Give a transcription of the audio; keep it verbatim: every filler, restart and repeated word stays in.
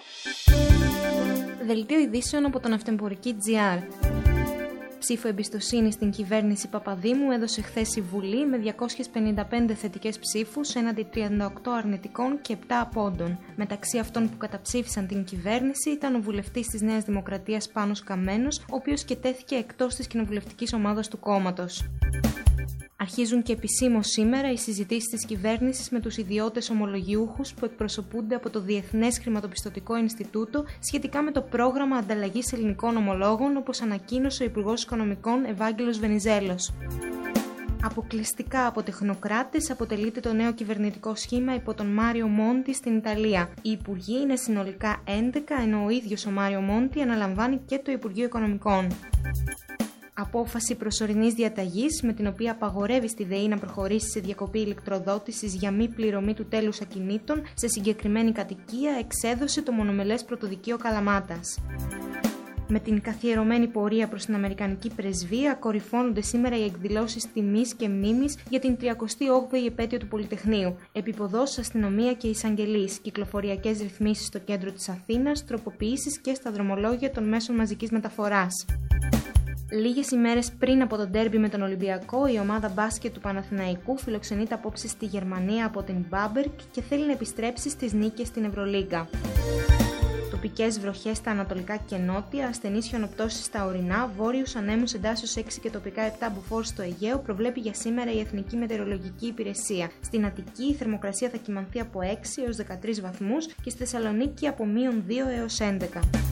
Δελτίο ειδήσεων από τον Αυτεμπορική τζι αρ. Ψήφο εμπιστοσύνη στην κυβέρνηση Παπαδήμου έδωσε χθες η Βουλή με διακόσιες πενήντα πέντε θετικές ψήφους έναντι τριάντα οκτώ αρνητικών και επτά απόντων. Μεταξύ αυτών που καταψήφισαν την κυβέρνηση ήταν ο βουλευτής της Νέας Δημοκρατίας Πάνος Καμένος, ο οποίος και τέθηκε εκτός της κοινοβουλευτικής ομάδας του κόμματος. Αρχίζουν και επισήμως σήμερα οι συζητήσεις της κυβέρνησης με τους ιδιώτες ομολογιούχους που εκπροσωπούνται από το Διεθνές Χρηματοπιστωτικό Ινστιτούτο σχετικά με το πρόγραμμα ανταλλαγής ελληνικών ομολόγων, όπως ανακοίνωσε ο Υπουργός Οικονομικών Ευάγγελος Βενιζέλος. Αποκλειστικά από τεχνοκράτες αποτελείται το νέο κυβερνητικό σχήμα υπό τον Μάριο Μόντι στην Ιταλία. Οι υπουργοί είναι συνολικά έντεκα, ενώ ο ίδιος ο Μάριο Μόντι αναλαμβάνει και το Υπουργείο Οικονομικών. Απόφαση προσωρινής διαταγής με την οποία απαγορεύει στη ΔΕΗ να προχωρήσει σε διακοπή ηλεκτροδότησης για μη πληρωμή του τέλους ακινήτων σε συγκεκριμένη κατοικία εξέδωσε το μονομελές πρωτοδικείο Καλαμάτας. Με την καθιερωμένη πορεία προς την Αμερικανική πρεσβεία κορυφώνονται σήμερα οι εκδηλώσεις τιμής και μνήμης για την τριακοστή όγδοη επέτειο του Πολυτεχνείου. Επιποδός, αστυνομία και εισαγγελείς, κυκλοφοριακές ρυθμίσεις στο κέντρο της Αθήνας, τροποποιήσεις και στα δρομολόγια των μέσων μαζικής μεταφοράς. Λίγες ημέρες πριν από τον ντέρμπι με τον Ολυμπιακό, η ομάδα μπάσκετ του Παναθηναϊκού φιλοξενείται απόψε στη Γερμανία από την Μπάμπερκ και θέλει να επιστρέψει στις νίκες στην Ευρωλίγκα. Τοπικές βροχές στα ανατολικά και νότια, ασθενείς χιονοπτώσεις στα ορεινά, βόρειους ανέμους εντάσσεως έξι και τοπικά επτά μποφόρ στο Αιγαίο προβλέπει για σήμερα η Εθνική Μετεωρολογική Υπηρεσία. Στην Αττική η θερμοκρασία θα κυμανθεί από έξι έως δεκατρείς βαθμούς και στη Θεσσαλονίκη από μείον δύο έως έντεκα.